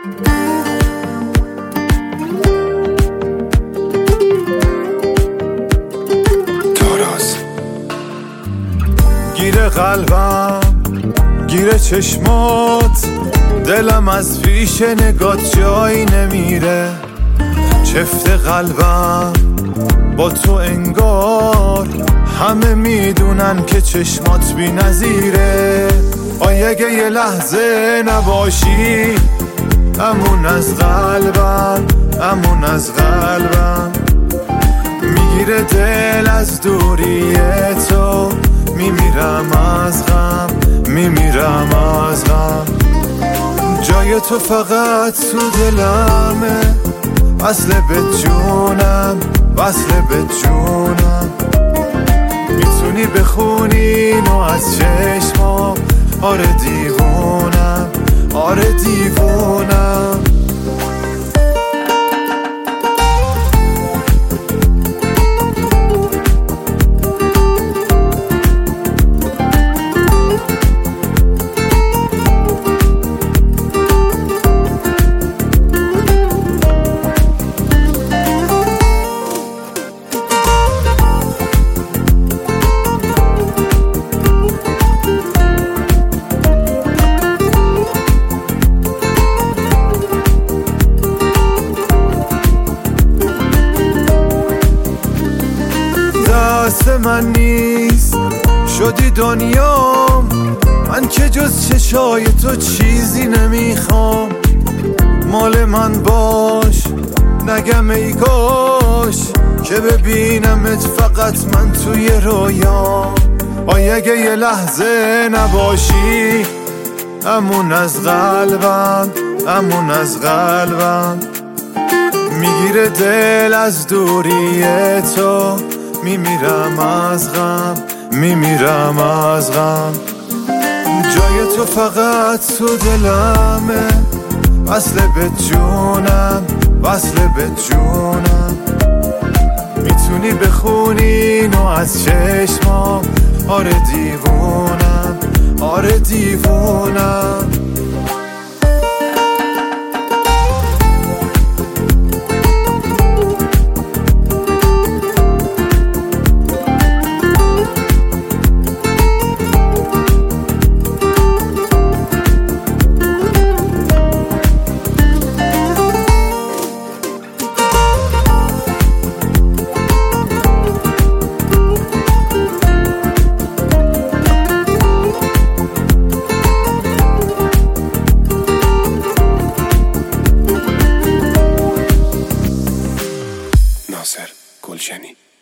گیر قلبم، گیر چشمات، دلم از پیش نگات جایی نمیره. چفت قلبم با تو انگار همه میدونن که چشمات بی نظیره. اگه یه لحظه نباشی امون از قلبم، امون از قلبم. میگیره دل از دوری تو، میمیرم از غم، میمیرم از غم. جای تو فقط تو دلمه، وصل به جونم، وصل به جونم. میتونی بخونی اینو از چشمام، آره دیوونم، آره دیوونم. دست من نیست شدی دنیام، من که جز چشای تو چیزی نمیخوام. مال من باش نگم ای کاش که ببینمت فقط من توی رویام. اگه یه لحظه نباشی امون از قلبم، امون از قلبم. میگیره دل از دوری تو، میمیرم از غم، میمیرم از غم. جای تو فقط تو دلمه، وصل به جونم، وصل به جونم. میتونی بخونی اینو از چشمام، آره دیوونم، آره دیوونم. ناصر گلشنی.